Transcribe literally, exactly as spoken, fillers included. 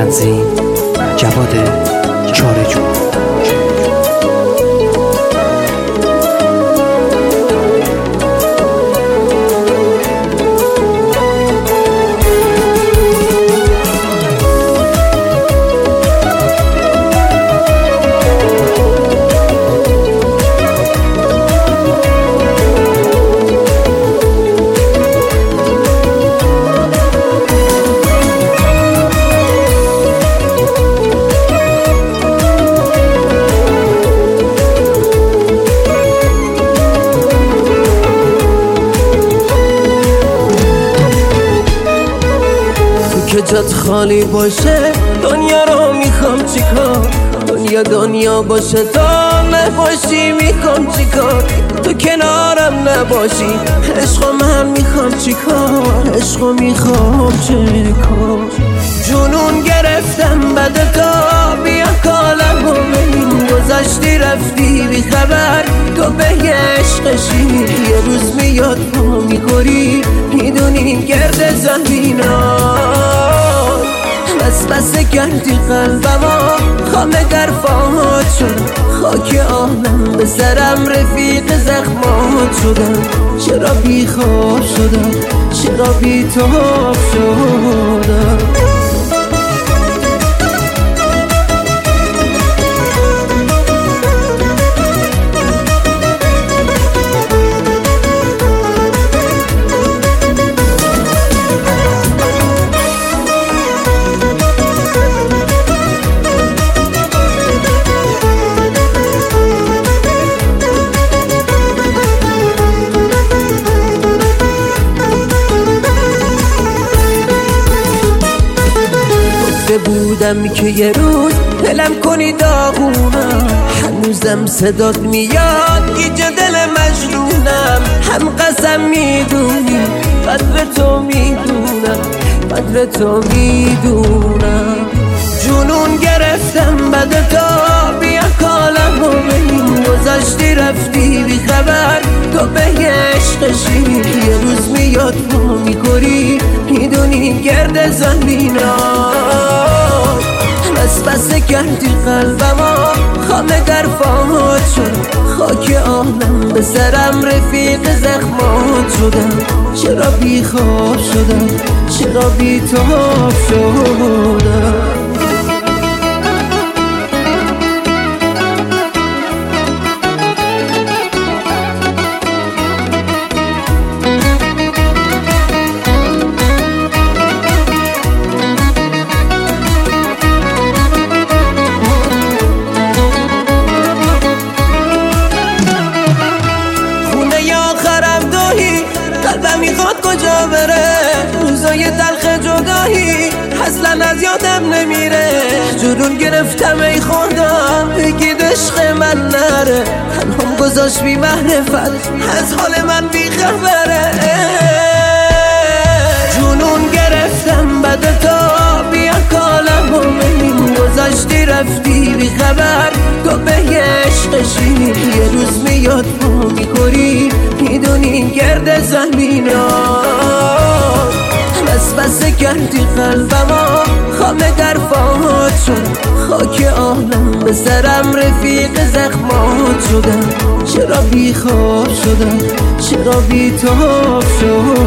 تنظیم جواد چارجو. که جات خالی باشه دنیا رو میخوام چیکار، دنیا دنیا باشه تا نباشی میخوام چیکار، تو کنارم نباشی عشقو من میخوام چیکار، عشقو میخوام چیکار. جنون گرفتم بعد تا بیا کالم و ببین گذشتی رفتی بی خبر، تو به عشقشی یه روز میاد پا میخوری میدونی گرد زمینات، بس بس کردی قلبما خامه در فاهات شد، خاک آهنم به سرم رفیق زخمات شدم، چرا بی خواب شدم چرا بی تاب شدم. بودم که یه روز دلم کنی داغونم، هنوزم صدات میاد گیج دل مجنونم، هم قسم میدونی قدر تو میدونم قدر تو میدونم. جنون گرفتم بعد تا بیا کالم و ببین گذشتی رفتی بی خبر، تو به عشقشی یه روز میاد پا میخوری میدونی گرد زمینات، بس بس کردی قلبما خامه در فاهات شد، خاک آهنم به سرم رفیق زخمات شدم، چرا بی خواب شدم چرا بی تاب شدم. قلبم میخواد کجا بره، روزای تلخ جدایی اصلا از یادم نمیره، جنون گرفتم ای خدا بگید عشق من نره، تنهام گذاشت بی معرفت از حال من بی خبره. جنون گرفتم بعد تا بیا کالم و ببین گذشتی رفتی بی خبر، تو به عشقشی یه روز میاد پا میخوری میدونی گرد زمینات، بس بس کردی قلبما خامه در فاهات شد، خاک آهنم به سرم رفیق زخمات شدم، چرا بی خواب شدم چرا بی تاب شدم.